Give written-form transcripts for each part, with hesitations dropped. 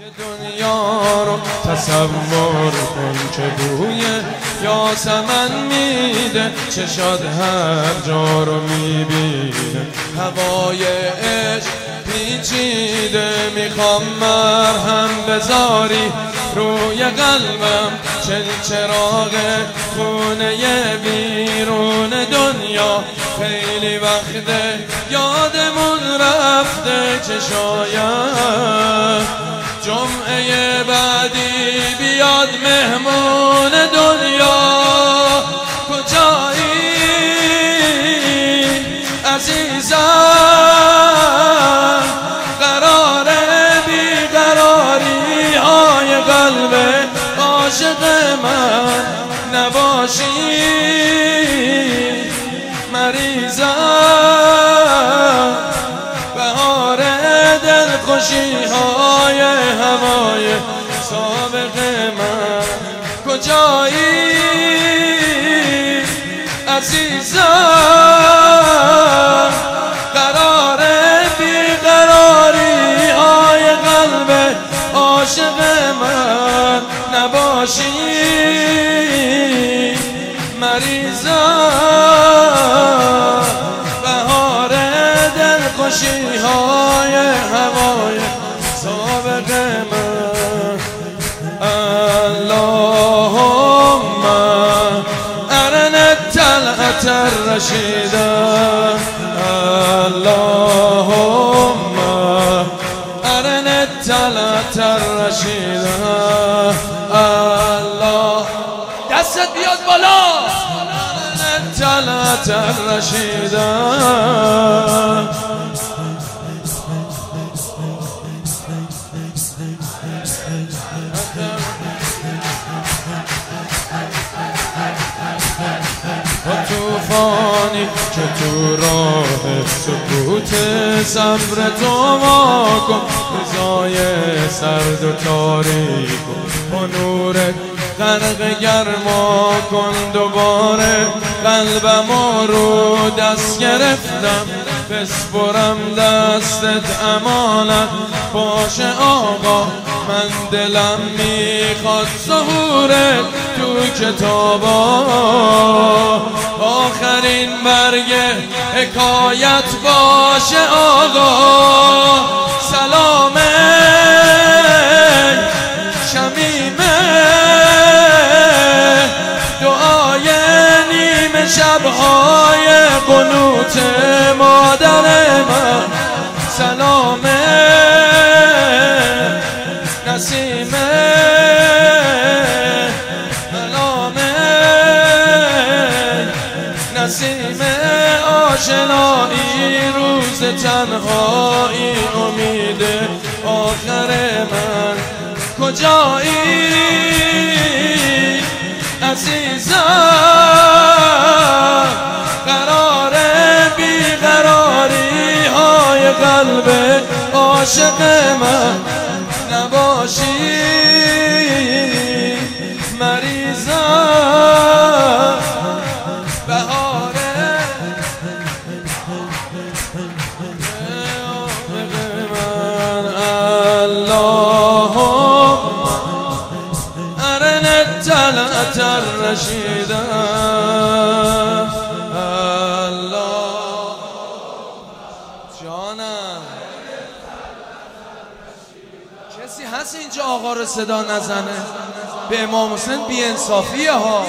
دنیا رو تصور کن که بوی یاسمن میده، چشات هر جا رو میبینه، هوای عشق پیچیده. میخوام مرهم بذاری روی قلبم، چراغ خونه بیرون دنیا. خیلی وقته یادمون رفته که شاید جمعه بعدی بیاد مهمون دنیا. کجایی عزیزم؟ قرار بیقراری های قلب عاشق من نباشی. مریضم بهار دلخوشی های هوای سابق من. کجایی عزیزم؟ قرار بیقراری های قلب عاشق من نباشی. مریضم بهار دلخوشی های هوای سابق من. اللهم ارنا طلعت الرشیده، اللهم ارنا طلعت الرشیده. الله دستت بیاد بالا. طلعت الرشیده و توفانی که تو راه سکوت صبر تو وا کن، روزای سرد و تاریک با نورت غرق گرما کن. دوباره قلبم رو دست گرفتم، بسپرم دستت امانت باشه آقا. من دلم میخواد ظهورت تو کتابا، آخرین برگ حکایت باشه آقا. سلامه شمیمه، دعای نیمه شبهای قنوت مادر من. سلامه نسیمه، سلامه نسیمه، آشنایی روز تنهایی امید آخر من. کجایی عزیزم؟ قرار بیقراری های قلب عاشق من نباشی. مریضم بهار من. اللهم ارنا طلعت الرشیده. الله جانم، کسی هست اینجا آقا رو صدا نزنه؟ به امام حسین بی انصافیه ها.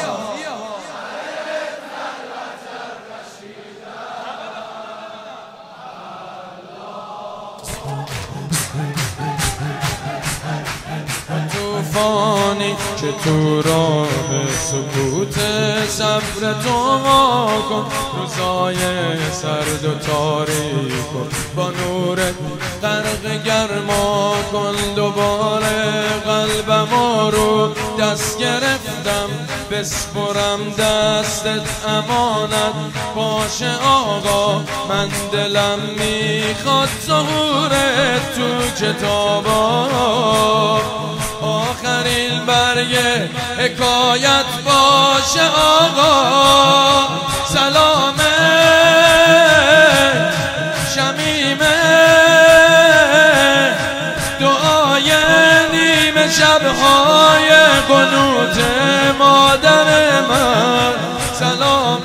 توفانی که تو راه سکوت صبر تو وا کن، روزای سرد و تاریک با نورت غرق گرما کن. دوباره قلبم رو دست گرفتم، بسپرم دستت امانت باشه آقا. من دلم میخواد ظهورت تو کتابا، آخرین برگ حکایت باشه آقا. سلامه شمیمه، دعای شبهای قنوت مادر من، سلام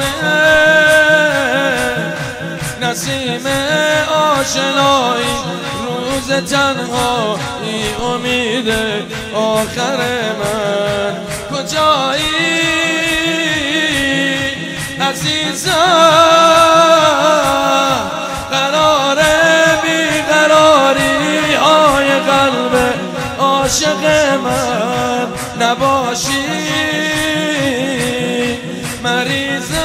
نسیم آشنایی، روز تنهایی امید آخر من. کجایی عزیزم قرار بیقراری های قلب عاشق من، نباشی مریض